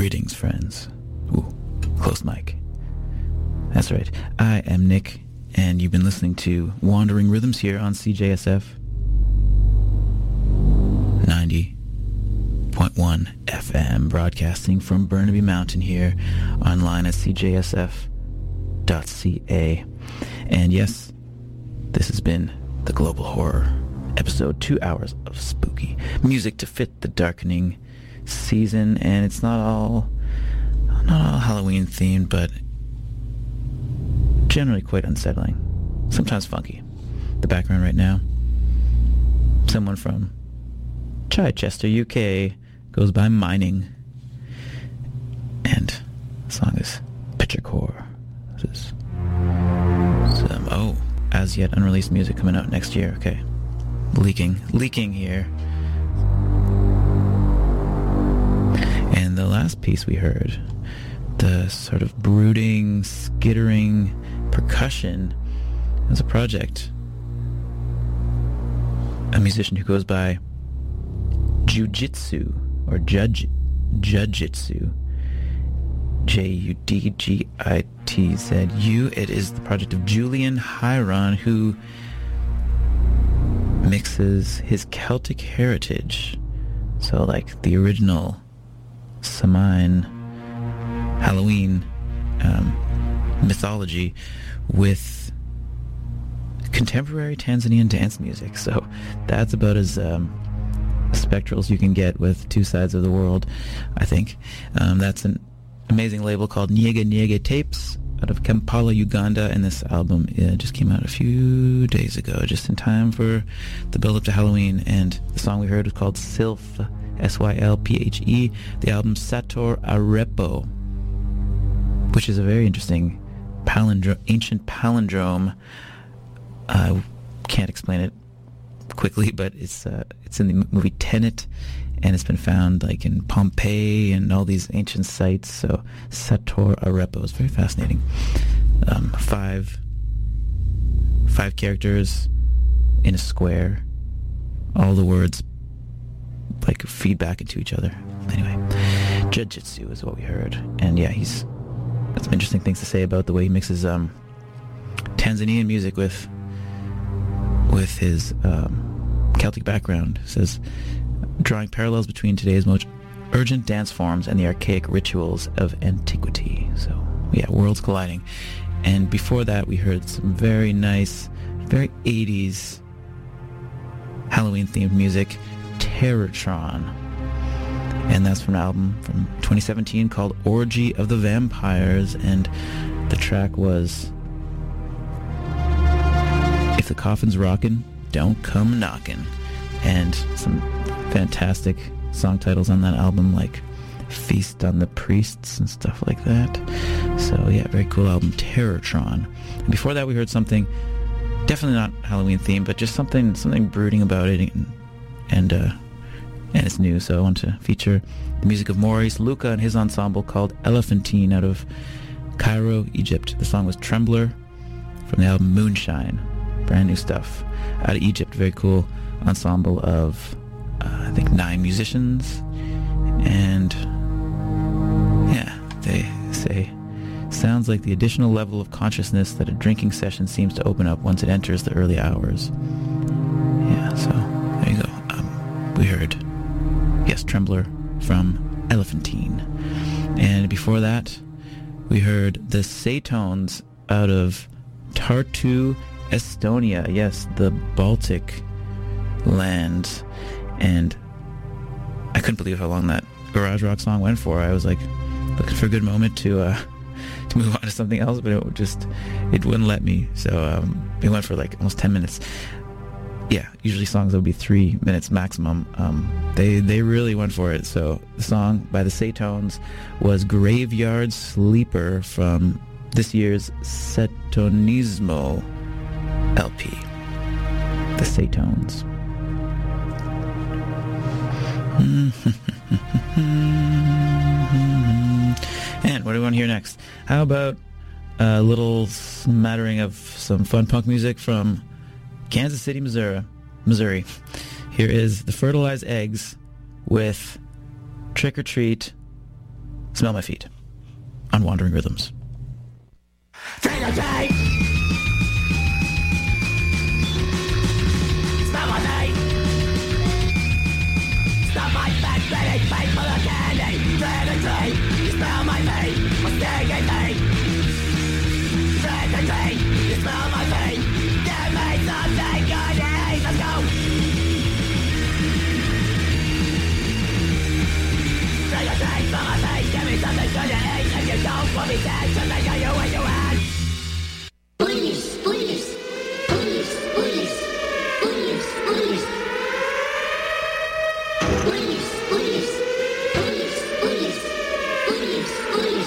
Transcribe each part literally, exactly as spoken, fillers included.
Greetings, friends. Ooh, close mic. That's right. I am Nick, and you've been listening to Wandering Rhythms here on C J S F ninety point one F M, broadcasting from Burnaby Mountain here, online at c j s f dot c a. And yes, this has been The Global Horror, episode two hours of spooky music to fit the darkening season, and it's not all not all Halloween themed, but generally quite unsettling, sometimes funky. The background right now, someone from Chichester, U K, goes by Mining, and the song is Picture Core. This is some, oh, as yet unreleased music coming out next year. Okay, leaking leaking here. And the last piece we heard, the sort of brooding, skittering percussion, is a project, a musician who goes by Jujitsu, or Judge Jujitsu, J U D G I T Z U. It is the project of Julian Hyron, who mixes his Celtic heritage, so like the original Samhain Halloween um, mythology, with contemporary Tanzanian dance music. So that's about as um, spectral as you can get with two sides of the world, I think. Um, that's an amazing label called Nyege Nyege Tapes out of Kampala, Uganda, and this album uh, just came out a few days ago, just in time for the build-up to Halloween. And the song we heard was called Sylph, S Y L P H E, the album Sator Arepo, which is a very interesting palindrome, ancient palindrome. I can't explain it quickly, but it's uh, it's in the movie Tenet, and it's been found like in Pompeii and all these ancient sites. So Sator Arepo is very fascinating. Um, five five characters in a square, all the words like feed back into each other. Anyway, Jujitsu is what we heard, and yeah, he's got some interesting things to say about the way he mixes um, Tanzanian music with with his um, Celtic background. It says, drawing parallels between today's most urgent dance forms and the archaic rituals of antiquity. So yeah, worlds colliding. And before that, we heard some very nice, very eighties Halloween themed music, Terrortron, and that's from an album from twenty seventeen called Orgy of the Vampires, and the track was If the Coffin's Rockin', Don't Come Knockin', and some fantastic song titles on that album like Feast on the Priests and stuff like that. So yeah, very cool album, Terrortron. And before that, we heard something definitely not Halloween themed, but just something something brooding about it, and and uh and it's new, so I want to feature the music of Maurice Luca and his ensemble called Elephantine out of Cairo, Egypt. The song was Trembler from the album Moonshine. Brand new stuff out of Egypt. Very cool ensemble of uh, I think nine musicians, and yeah, they say sounds like the additional level of consciousness that a drinking session seems to open up once it enters the early hours. Yeah, so there you go. Um, we heard Yes, Trembler from Elephantine. And before that, we heard the Satones out of Tartu, Estonia. Yes, the Baltic land. And I couldn't believe how long that garage rock song went for. I was like looking for a good moment to uh, to move on to something else, but it would just it wouldn't let me. So um, it went for like almost ten minutes. Yeah, usually songs that would be three minutes maximum. Um, they they really went for it. So the song by the Satones was Graveyard Sleeper from this year's Satonismo L P. The Satones. And what do we want to hear next? How about a little smattering of some fun punk music from Kansas City, Missouri. Missouri. Here is the Fertilized Eggs with Trick or Treat Smell My Feet on Wandering Rhythms. Smell my feet. Stop my back, ready, fight for the candy. Trick or treat, you smell my feet. I'm stinging feet. Trick or treat, you smell my feet. Give me something good to eat, let's go. Trick or treat, smell my feet. Give me something good to eat. If you don't want me dead, just like you when you had. Bullies, bullies, bullies, bullies, bullies, bullies. Bullies, bullies, bullies, bullies, bullies, bullies.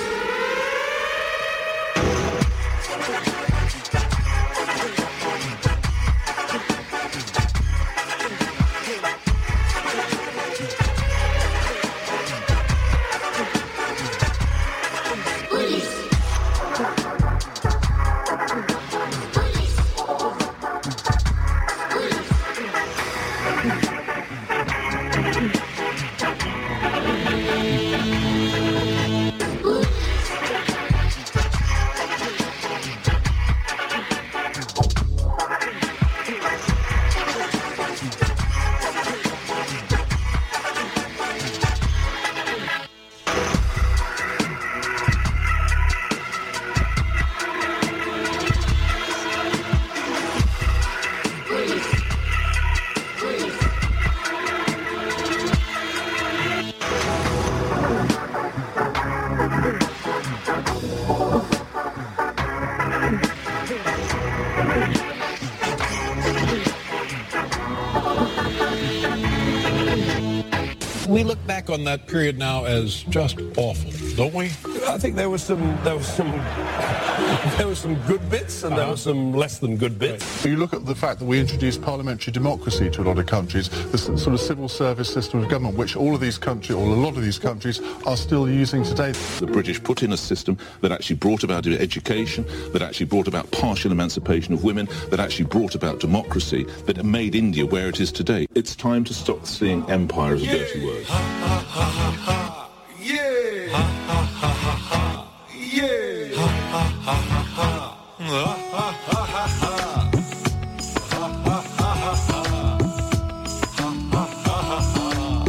We look back on that period now as just awful, don't we? I think there was some there was some there was some good bits and uh-huh. there were some less than good bits. You look at the fact that we introduced parliamentary democracy to a lot of countries, this sort of civil service system of government, which all of these countries, or a lot of these countries, are still using today. The British put in a system that actually brought about education, that actually brought about partial emancipation of women, that actually brought about democracy, that made India where it is today. It's time to stop seeing empire as a dirty word. Ha ha ha ha ha. Yeah. Ha ha ha ha ha. Yeah. Ha ha ha ha ha. Ha ha ha ha ha. Ha ha ha ha ha. Ha ha ha ha ha.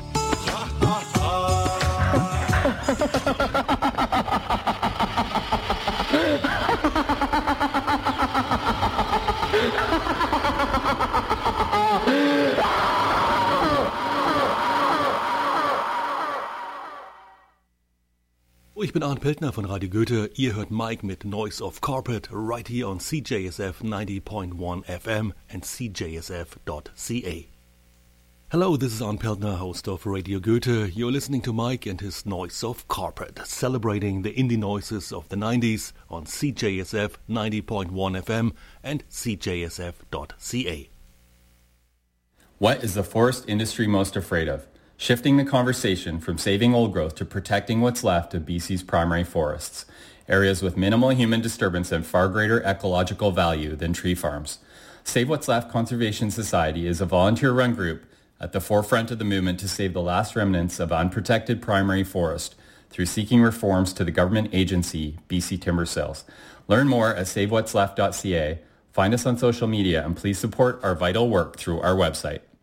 Ha ha Ich bin Arndt Peltner von Radio Goethe. Ihr hört Mike mit Noise of Carpet right here on C J S F ninety point one F M and C J S F dot C A. Hello, this is Arndt Peltner, host of Radio Goethe. You're listening to Mike and his Noise of Carpet, celebrating the indie noises of the nineties on C J S F ninety point one F M and C J S F dot C A. What is the forest industry most afraid of? Shifting the conversation from saving old growth to protecting what's left of B C's primary forests, areas with minimal human disturbance and far greater ecological value than tree farms. Save What's Left Conservation Society is a volunteer-run group at the forefront of the movement to save the last remnants of unprotected primary forest through seeking reforms to the government agency B C Timber Sales. Learn more at save what's left dot C A. Find us on social media and please support our vital work through our website.